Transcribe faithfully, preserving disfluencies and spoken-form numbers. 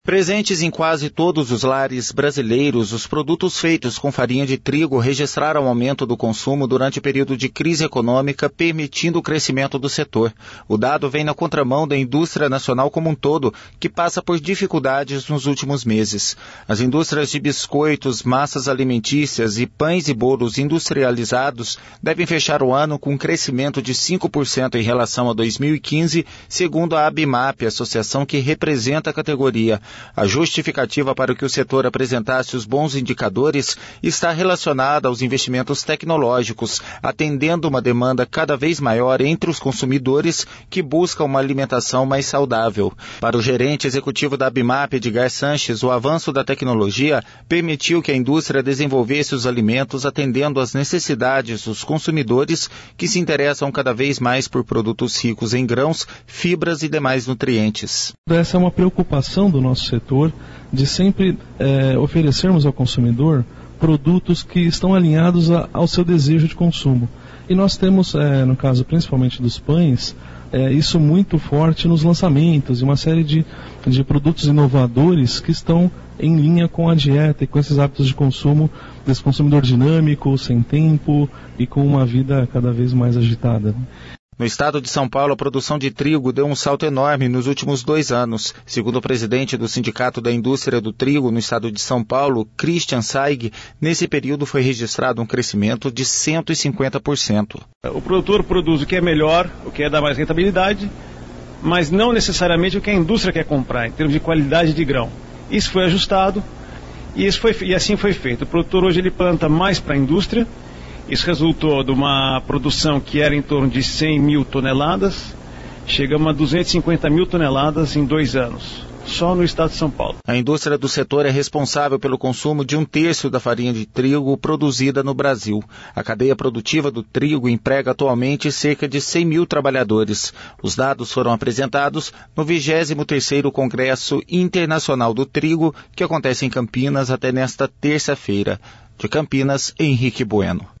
Presentes em quase todos os lares brasileiros, os produtos feitos com farinha de trigo registraram aumento do consumo durante o período de crise econômica, permitindo o crescimento do setor. O dado vem na contramão da indústria nacional como um todo, que passa por dificuldades nos últimos meses. As indústrias de biscoitos, massas alimentícias e pães e bolos industrializados devem fechar o ano com um crescimento de cinco por cento em relação a dois mil e quinze, segundo a Abimap, associação que representa a categoria. A justificativa para que o setor apresentasse os bons indicadores está relacionada aos investimentos tecnológicos, atendendo uma demanda cada vez maior entre os consumidores que buscam uma alimentação mais saudável. Para o gerente executivo da Abimap, Edgar Sanches, o avanço da tecnologia permitiu que a indústria desenvolvesse os alimentos atendendo às necessidades dos consumidores que se interessam cada vez mais por produtos ricos em grãos, fibras e demais nutrientes. Essa é uma preocupação do nosso setor de sempre é, oferecermos ao consumidor produtos que estão alinhados a, ao seu desejo de consumo. E nós temos, é, no caso principalmente dos pães, é, isso muito forte nos lançamentos e uma série de, de produtos inovadores que estão em linha com a dieta e com esses hábitos de consumo desse consumidor dinâmico, sem tempo e com uma vida cada vez mais agitada. No estado de São Paulo, a produção de trigo deu um salto enorme nos últimos dois anos. Segundo o presidente do Sindicato da Indústria do Trigo no estado de São Paulo, Christian Saig, nesse período foi registrado um crescimento de cento e cinquenta por cento. O produtor produz o que é melhor, o que é dar mais rentabilidade, mas não necessariamente o que a indústria quer comprar, em termos de qualidade de grão. Isso foi ajustado e, isso foi, e assim foi feito. O produtor hoje ele planta mais para a indústria. Isso resultou de uma produção que era em torno de cem mil toneladas, chegamos a duzentas e cinquenta mil toneladas em dois anos, só no estado de São Paulo. A indústria do setor é responsável pelo consumo de um terço da farinha de trigo produzida no Brasil. A cadeia produtiva do trigo emprega atualmente cerca de cem mil trabalhadores. Os dados foram apresentados no vigésimo terceiro Congresso Internacional do Trigo, que acontece em Campinas até nesta terça-feira. De Campinas, Henrique Bueno.